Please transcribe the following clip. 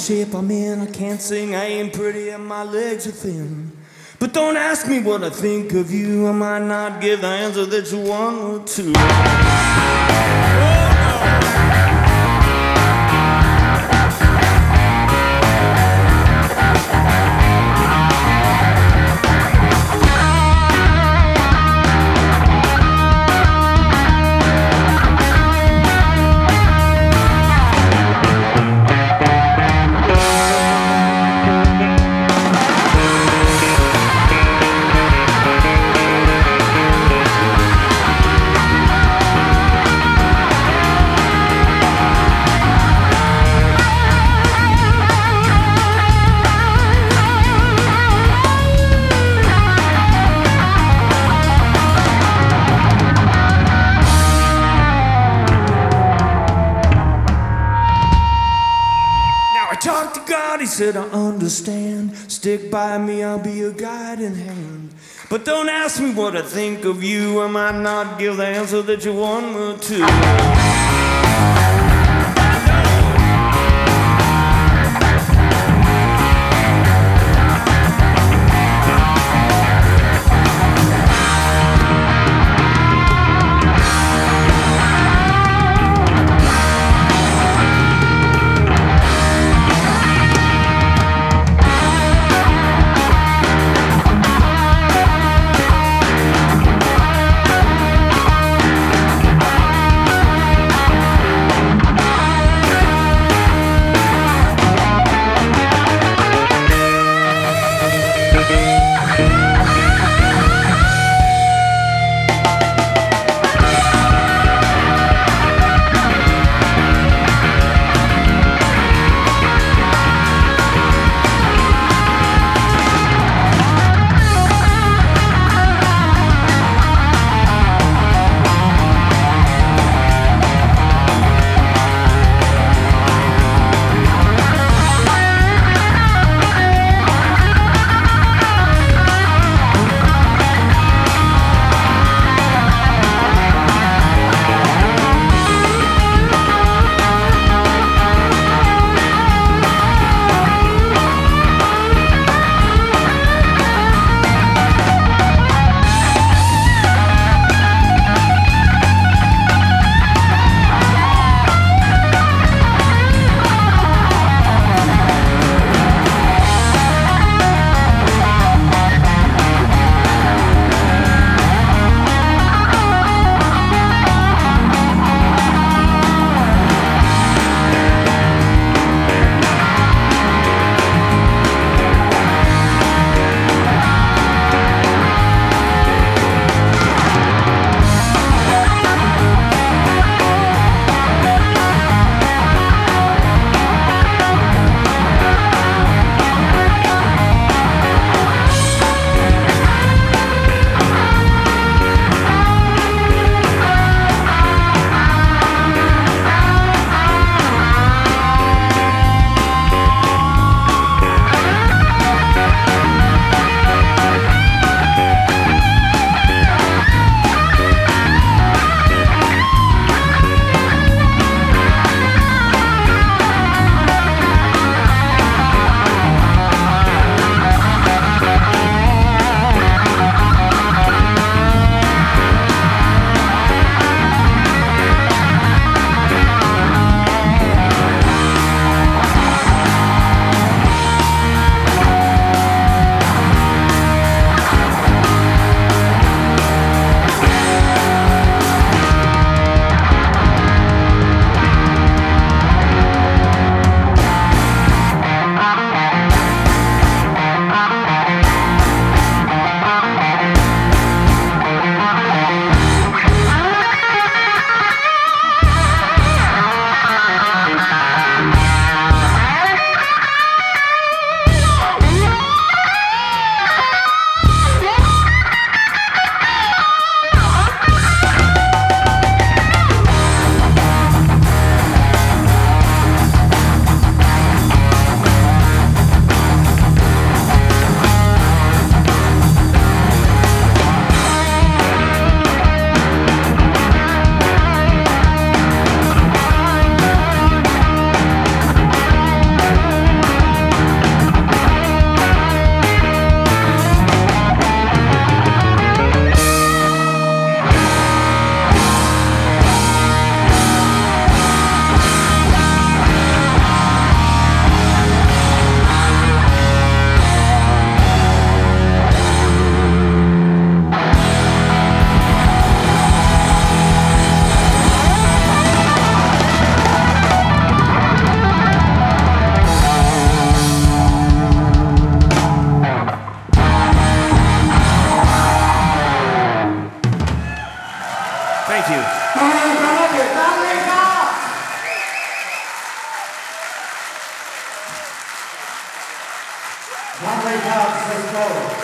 shape I'm in. I can't sing, I ain't pretty, and my legs are thin. But don't ask me what I think of you. I might not give the answer that you want to. Talk to God, he said, I understand. Stick by me, I'll be your guiding hand. But don't ask me what I think of you. I might not give the answer that you want me to. Thank you. ラブレイカーズです。